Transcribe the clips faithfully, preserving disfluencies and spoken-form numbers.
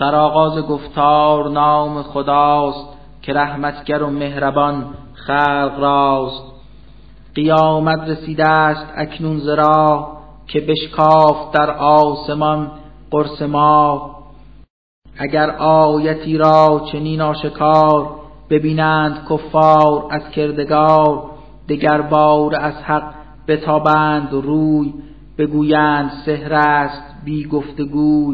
سرآغاز گفتار نام خداست، که رحمتگر و مهربان خلق راست. قیامت رسیده است اکنون ز راه، که بشکافت در آسمان قرص ماه. اگر آیتی را چنین آشکار، ببینند کفار از کردگار. دگر باره از حق بتابند روی، بگویند سحر است بی گفتگوی.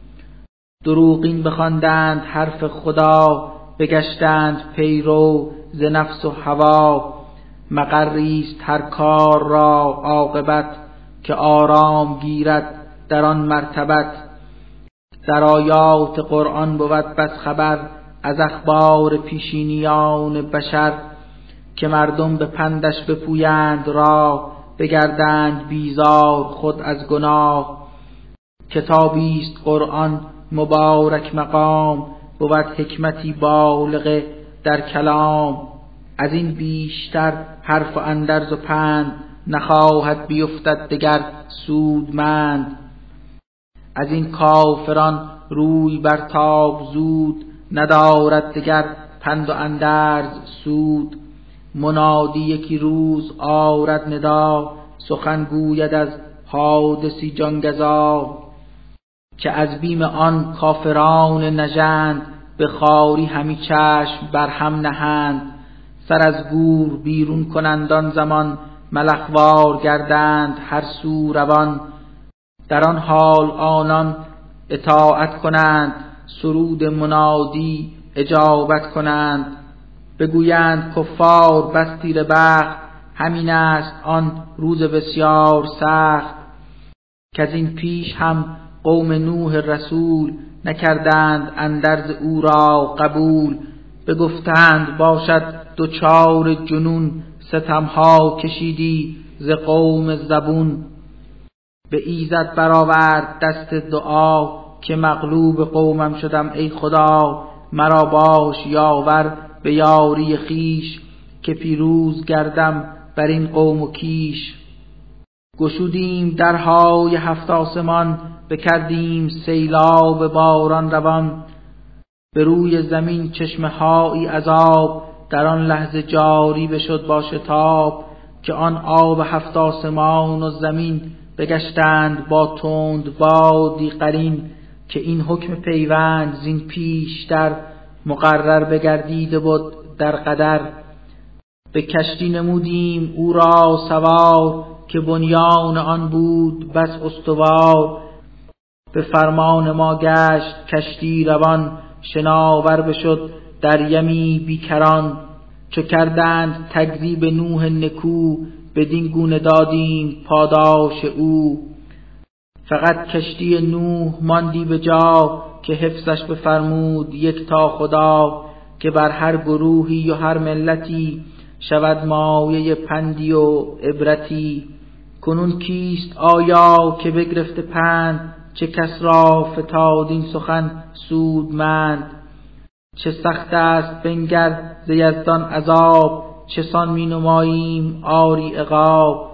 دروغین بخواندند حرف خدا، بگشتند پیرو ز نفس و هوا. مقریست هر کار را عاقبت، که آرام گیرد در آن مرتبت. در آیات قرآن بود بس خبر، از اخبار پیشینیان بشر. که مردم به پندش بپویند راه، بگردند بیزار خود از گناه. کتابیست قرآن مبارک مقام، بود حکمتی بالغه در کلام. از این بیشتر حرف و اندرز و پند، نخواهد بیفتد دگر سودمند. از این کافران روی برتاب زود، ندارد دگر پند و اندرز سود. منادی یکی روز آرد ندا، سخن گوید از حادثی جانگزا. که از بیم آن کافران نژند، به خواری همی چشم بر هم نهند. سر از گور بیرون کنند آن زمان، ملخوار گردند هر سو روان. در آن حال آنان اطاعت کنند، سرود منادی اجابت کنند. بگویند کفار بس تیره بخت، همین است آن روز بسیار سخت. که از این پیش هم قوم نوح رسول، نکردند اندرز او را قبول. بگفتند باشد دوچار جنون، ستمها کشیدی ز قوم زبون. به ایزد برآورد دست دعا، که مغلوب قومم شدم ای خدا. مرا باش یاور به یاری خیش، که پیروز گردم بر این قوم و کیش. گشودیم درهای هفت آسمان، بکردیم سیلاب باران روان. به روی زمین چشمه هایی عذاب، در آن لحظه جاری بشد با شتاب. که آن آب هفت آسمان و زمین، بگشتند با تند بادی قرین. که این حکم پیوند زین پیشتر، مقرر بگردیده بود در قدر. به کشتی نمودیم او را سوار، که بنیان آن بود بس استوار. به فرمان ما گشت کشتی روان، شناور بشد در یمی بیکران. چو کردند تکذیب نوح نکو، بدین گونه دادیم پاداش او. فقط کشتی نوح ماندی به جا، که حفظش بفرمود یک تا خدا. که بر هر گروهی و هر ملتی، شود مایه پندی و عبرتی. کنون کیست آیا که بگرفته پند، چه کس را فتاد این سخن سودمند. چه سخت است بنگر ز یزدان عذاب، چه سان می نماییم آری عقاب.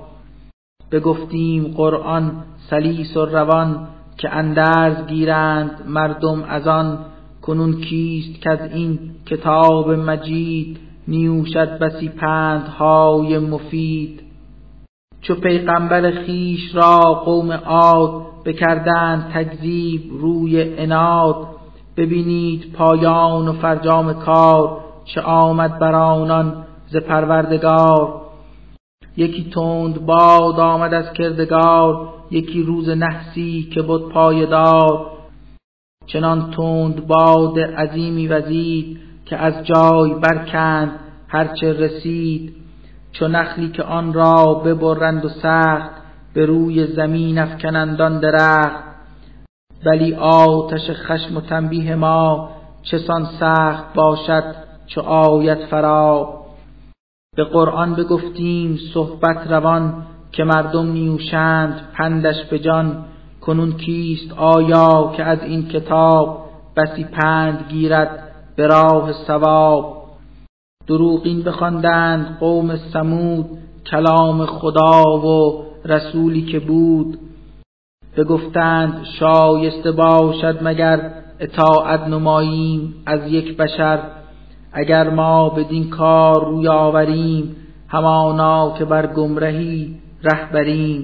بگفتیم قرآن سلیس و روان، که اندرز گیرند مردم از آن. کنون کیست که از این کتاب مجید، نیوشد بسی پندهای مفید. چو پیغمبر خیش را قوم عاد، بکردند تکذیب روی عناد. ببینید پایان و فرجام کار، چه آمد بر آنان ز پروردگار. یکی تند باد آمد از کردگار، یکی روز نحسی که بود پایدار. چنان تند باد عظیمی وزید، که از جای برکند هرچه رسید. چو نخلی که آن را ببرند و سخت، به روی زمین افکنند آن درخت. ولی آتش خشم و تنبیه ما، چه سان سخت باشد چو آید فرا. به قرآن بگفتیم صحبت روان، که مردم نیوشند پندش به جان. کنون کیست آیا که از این کتاب، بسی پند گیرد به راه صواب. دروغین بخواندند قوم ثمود، کلام خدا و رسولی که بود. بگفتند شایسته باشد مگر اطاعت نماییم از یک بشر. اگر ما بدین کار روی آوریم، همانا که بر گمرهی ره بریم.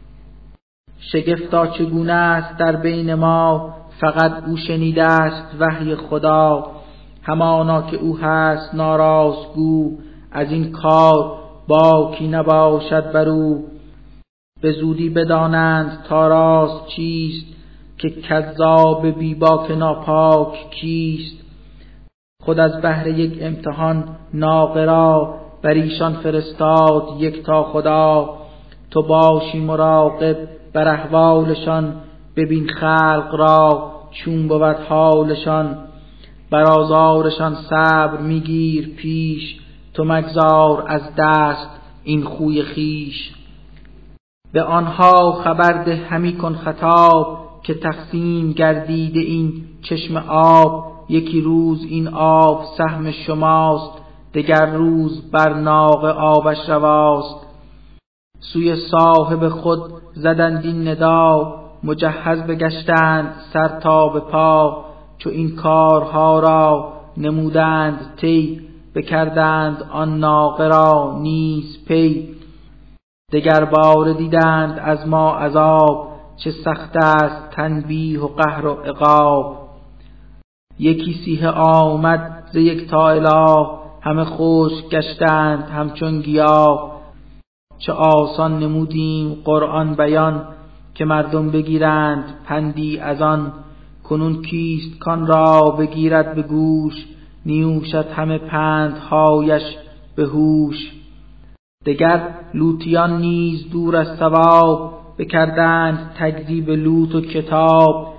شگفتا چگونه است در بین ما، فقط او شنیده است وحی خدا. همانا که او هست ناراستگو، از این کار باکی نباشد بر او. به زودی بدانند تا راست چیست، که کذاب بی باک ناپاک کیست. خود از بهر یک امتحان ناقه را، بر ایشان فرستاد یک تا خدا. تو باشی مراقب بر احوالشان، ببین خلق را چون بود حالشان. بر آزارشان صبر میگیر پیش، تو مگذار از دست این خوی خیش. به آنها خبر ده همی کن خطاب، که تقسیم گردیده این چشم آب. یکی روز این آب سهم شماست، دگر روز بر ناقه آبش رواست. سوی صاحب خود زدند این ندا، مجهز بگشتند سر تا به پا. چو این کارها را نمودند طی، بکردند آن ناقه را نیز پی. دگر باره دیدند از ما عذاب، چه سخت است تنبیه و قهر و عقاب. یکی سیه آمد ز یک تا اله، همه خشک گشتند همچون گیاه. چه آسان نمودیم قرآن بیان، که مردم بگیرند پندی از آن. کنون کیست کان را بگیرد به گوش، نیوشد همه پندهایش به هوش. دگر لوطیان نیز دور از ثواب، بکردند تکذیب لوط و کتاب.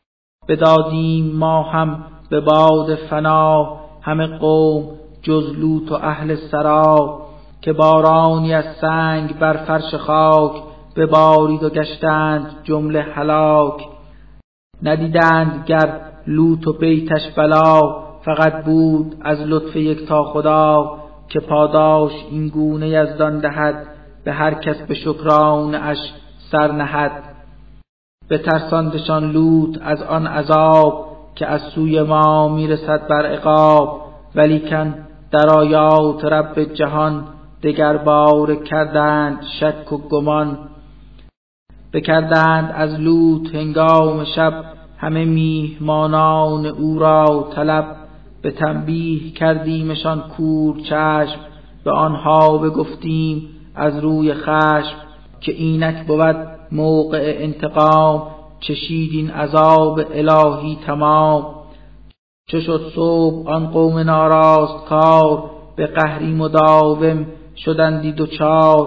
بدادیم ما هم به باد فنا، همه قوم جز لوط و اهل سرا. که بارانی از سنگ بر فرش خاک، ببارید و گشتند جمله هلاک. ندیدند گر لوط و بیتش بلا، فقط بود از لطف یکتا خدا. که پاداش این گونه یزدان دهد، به هر کس به شکرانه اش سر نهد. بترساندشان لوط از آن عذاب، که از سوی ما میرسد بر عقاب. ولیکن در آیات رب جهان، دگر باره کردند شک و گمان. بکردند از لوط هنگام شب، همه میهمانان او را طلب. به تنبیه کردیمشان کور چشم، به آنها بگفتیم از روی خشم. که اینک بود موقع انتقام، چشید این عذاب الهی تمام. چو شد صبح آن قوم ناراست کار، به قهری مداوم شدندی دوچار.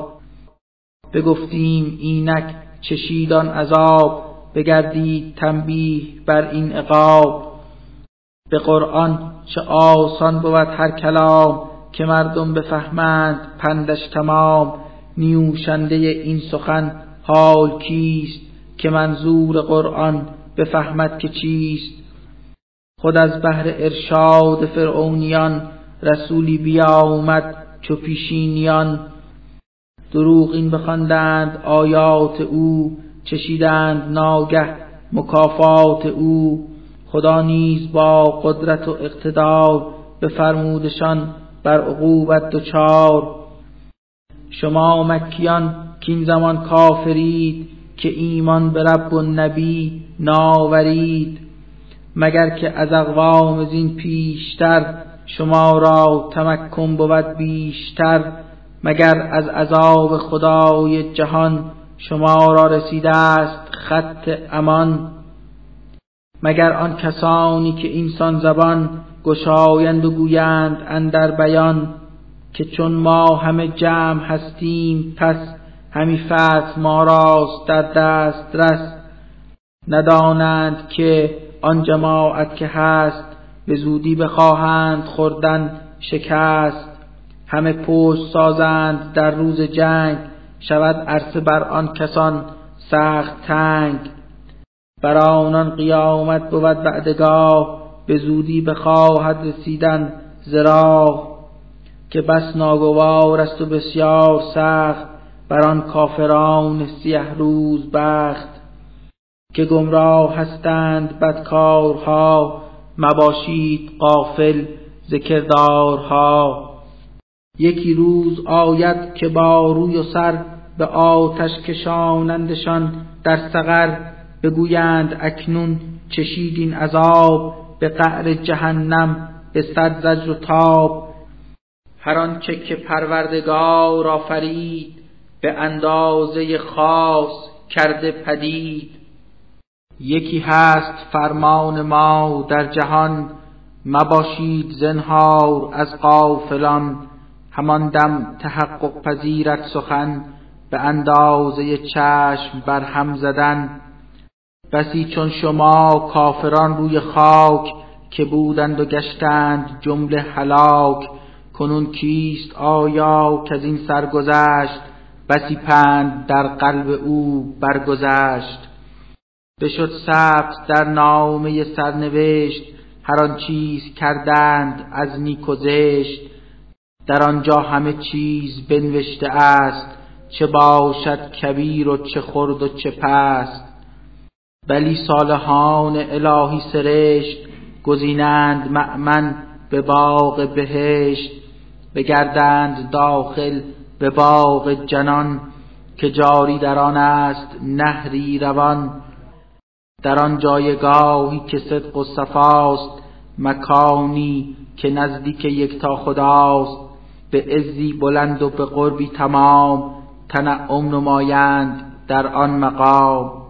بگفتیم اینک چشید آن عذاب، بگردید تنبیه بر این عقاب. به قرآن چه آسان بود هر کلام، که مردم بفهمند پندش تمام. نیوشنده این سخن حال کیست، که منظور قرآن بفهمد که چیست. خود از بهر ارشاد فرعونیان، رسولی بیامد چو پیشینیان. دروغ این بخواندند آیات او، چشیدند ناگه مکافات او. خدا نیز با قدرت و اقتدار، بفرمودشان بر عقوبت دچار. شما مکیان کین زمان کافرید، که ایمان به رب و نبی ناورید. مگر که از اقوام زین پیشتر، شما را تمکن بود بیشتر. مگر از عذاب خدای جهان، شما را رسیده است خط امان. مگر آن کسانی که اینسان زبان، گشایند و گویند اندر بیان. که چون ما همه جمع هستیم پس، همی فتح ما راست در دست رس. ندانند که آن جماعت که هست، به زودی بخواهند خوردن شکست. همه پشت سازند در روز جنگ، شود عرصه بر آن کسان سخت تنگ. بر آنان قیامت بود وعدگاه، به زودی بخواهد رسیدن ز راه. که بس ناگوار است و بسیار سخت، بر آن کافران سیه روز بخت. که گمراه هستند بدکارها، مباشید غافل ز کردارها. یکی روز آید که با روی و سر به آتش کشانندشان در سقر. بگویند اکنون چشیدین عذاب، به قعر جهنم به صد زجر و تاب. هر آنچه که پروردگار آفرید، به اندازه خاص کرده پدید. یکی هست فرمان ما در جهان، مباشید زنهار از غافلان. همان دم تحقق پذیرد سخن، به اندازه چشم بر هم زدن. بسی چون شما کافران روی خاک، که بودند و گشتند جمله هلاک. کنون کیست آیا که از این سرگذشت، بسی پند در قلب او برگذشت. بشد ثبت در نامه سرنوشت، هر آن چیز کردند از نیک و زشت. در آنجا همه چیز بنوشته است، چه باشد کبیر و چه خرد و چه پست. بلی صالحان الهی سرشت، گزینند مأمن به باغ بهشت. بگردند داخل به باغ جنان، که جاری در آن است نهری روان. در آن جایگاهی که صدق و صفاست، مکانی که نزدیک یکتا خداست. به عزی بلند و به قربی تمام، تنعم نمایند در آن مقام.